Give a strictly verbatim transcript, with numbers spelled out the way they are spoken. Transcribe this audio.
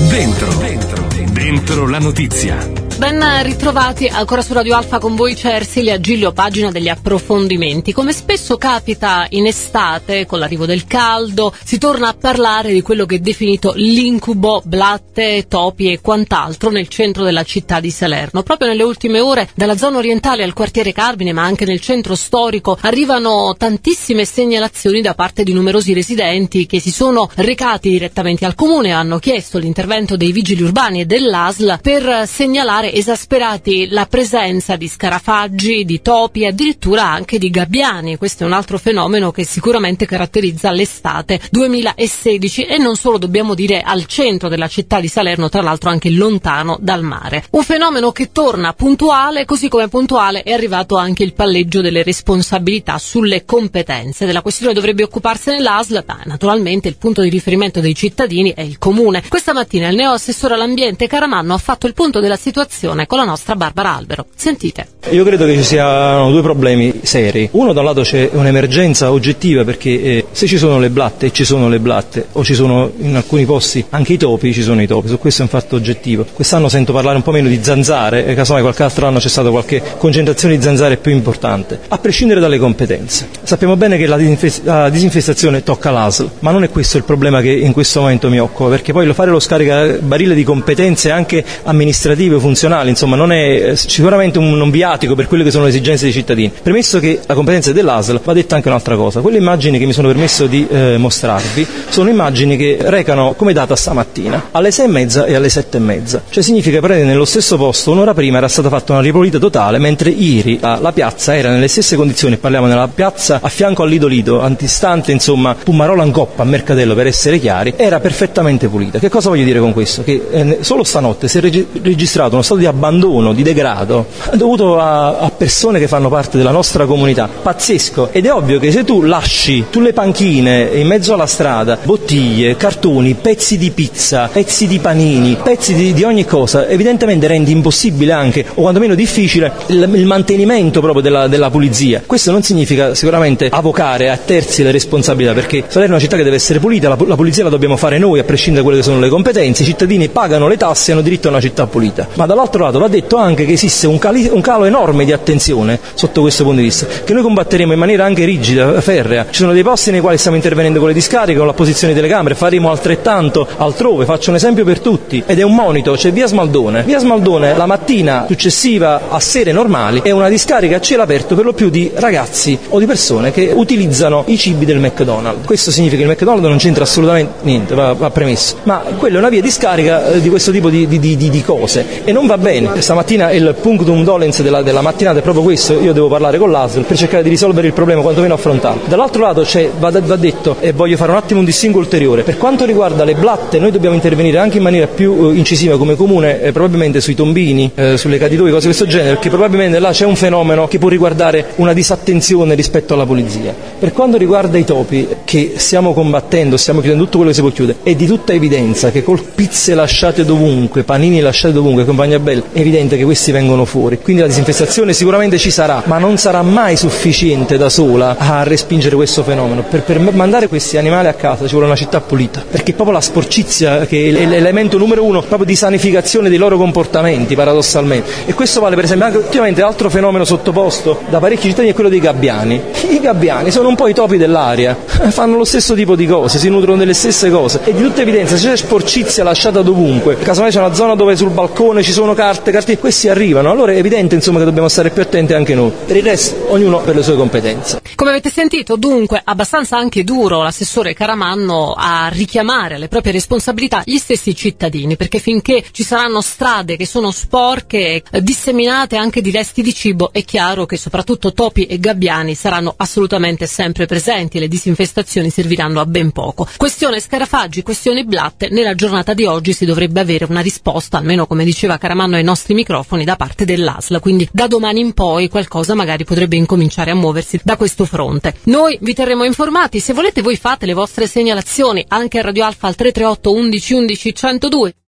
Dentro, dentro, dentro la notizia. Ben ritrovati ancora su Radio Alfa con voi Cersili a Giglio, pagina degli approfondimenti. Come spesso capita in estate, con l'arrivo del caldo, si torna a parlare di quello che è definito l'incubo blatte, topi e quant'altro nel centro della città di Salerno. Proprio nelle ultime ore, dalla zona orientale al quartiere Carmine, ma anche nel centro storico, arrivano tantissime segnalazioni da parte di numerosi residenti che si sono recati direttamente al comune e hanno chiesto l'intervento dei vigili urbani e dell'A S L per segnalare esasperati la presenza di scarafaggi, di topi e addirittura anche di gabbiani. Questo è un altro fenomeno che sicuramente caratterizza l'estate duemilasedici e non solo, dobbiamo dire, al centro della città di Salerno, tra l'altro anche lontano dal mare. Un fenomeno che torna puntuale, così come puntuale è arrivato anche il palleggio delle responsabilità sulle competenze. Della questione dovrebbe occuparsene l'A S L, ma naturalmente il punto di riferimento dei cittadini è il comune. Questa mattina il neo assessore all'ambiente Caramanno ha fatto il punto della situazione con la nostra Barbara Albero. Sentite. Io credo che ci siano due problemi seri. Uno, da un lato c'è un'emergenza oggettiva perché eh, se ci sono le blatte, e ci sono le blatte, o ci sono in alcuni posti anche i topi, ci sono i topi. Su questo è un fatto oggettivo. Quest'anno sento parlare un po' meno di zanzare, e casomai qualche altro anno c'è stata qualche concentrazione di zanzare più importante. A prescindere dalle competenze. Sappiamo bene che la, disinfest- la disinfestazione tocca l'A S L, ma non è questo il problema che in questo momento mi occupa, perché poi lo fare lo scaricabarile di competenze anche amministrative, funzionali, insomma non è sicuramente un, un viatico per quelle che sono le esigenze dei cittadini. Premesso che la competenza è dell'A S L, va detta anche un'altra cosa. Quelle immagini che mi sono permesso di eh, mostrarvi sono immagini che recano come data stamattina alle sei e mezza e alle sette e mezza, cioè significa che nello stesso posto un'ora prima era stata fatta una ripulita totale, mentre ieri la, la piazza era nelle stesse condizioni. Parliamo nella piazza a fianco al Lido Lido, antistante insomma Pumarola in Coppa a Mercatello, per essere chiari, era perfettamente pulita. Che cosa voglio dire con questo? Che eh, solo stanotte si è reg- registrato uno stato di abbandono, di degrado dovuto a, a persone che fanno parte della nostra comunità, pazzesco. Ed è ovvio che se tu lasci sulle panchine in mezzo alla strada bottiglie, cartoni, pezzi di pizza, pezzi di panini, pezzi di, di ogni cosa, evidentemente rendi impossibile anche, o quantomeno difficile, il, il mantenimento proprio della, della pulizia. Questo non significa sicuramente avocare a terzi le responsabilità, perché Salerno è una città che deve essere pulita, la, la pulizia la dobbiamo fare noi a prescindere da quelle che sono le competenze. I cittadini pagano le tasse e hanno diritto a una città pulita, ma dall'altro lato va detto anche che esiste un, cali- un calo enorme di attenzione sotto questo punto di vista, che noi combatteremo in maniera anche rigida, ferrea. Ci sono dei posti nei quali stiamo intervenendo con le discariche, con la posizione delle telecamere, faremo altrettanto altrove. Faccio un esempio per tutti ed è un monito: c'è via Smaldone. Via Smaldone la mattina successiva a sere normali è una discarica a cielo aperto per lo più di ragazzi o di persone che utilizzano i cibi del McDonald's. Questo significa che il McDonald's non c'entra assolutamente niente, va, va premesso, ma quella è una via di scarica di questo tipo di, di, di, di cose e non va bene. Stamattina il punctum dolens della, della mattinata è proprio questo: io devo parlare con l'A S L per cercare di risolvere il problema, quantomeno affrontarlo. Dall'altro lato c'è, va, va detto, e voglio fare un attimo un distinguo ulteriore, per quanto riguarda le blatte noi dobbiamo intervenire anche in maniera più eh, incisiva come comune, eh, probabilmente sui tombini, eh, sulle caditoie, cose di questo genere, perché probabilmente là c'è un fenomeno che può riguardare una disattenzione rispetto alla pulizia. Per quanto riguarda i topi, che stiamo combattendo, stiamo chiudendo tutto quello che si può chiudere, è di tutta evidenza che con pizze lasciate dovunque, panini lasciati dovunque, compagnia bella, è evidente che questi vengono fuori. Quindi la disinfestazione sicuramente ci sarà, ma non sarà mai sufficiente da sola a respingere questo fenomeno. Per, per mandare questi animali a casa ci vuole una città pulita, perché proprio la sporcizia che è l'elemento numero uno proprio di sanificazione dei loro comportamenti, paradossalmente. E questo vale per esempio anche ultimamente altro fenomeno sottoposto da parecchi cittadini è quello dei gabbiani. I gabbiani sono un po' i topi dell'aria, fanno lo stesso tipo di cose, si nutrono delle stesse cose, e di tutta evidenza se c'è sporcizia lasciata dovunque, casomai c'è una zona dove sul balcone ci sono carte, carte, questi arrivano, allora è evidente insomma che dobbiamo stare più attenti anche noi. Per il resto ognuno per le sue competenze. Come avete sentito, dunque, abbastanza anche duro l'assessore Caramanno a richiamare alle proprie responsabilità gli stessi cittadini, perché finché ci saranno strade che sono sporche, eh, disseminate anche di resti di cibo, è chiaro che soprattutto topi e gabbiani saranno assolutamente sempre presenti e le disinfestazioni serviranno a ben poco. Questione scarafaggi, questione blatte, nella giornata di oggi si dovrebbe avere una risposta, almeno come diceva Caramanno ai nostri microfoni, da parte dell'A S L, quindi da domani in poi qualcosa magari potrebbe incominciare a muoversi da questo fronte. Noi vi terremo informati, se volete voi fate le vostre segnalazioni anche a Radio Alfa al tre tre otto undici undici centodue.